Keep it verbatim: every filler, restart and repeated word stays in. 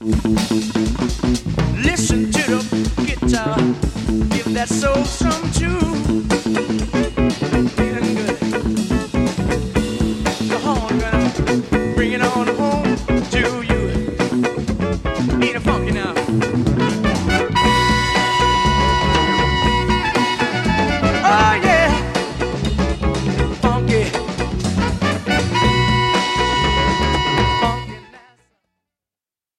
Listen to the guitar, give that soul some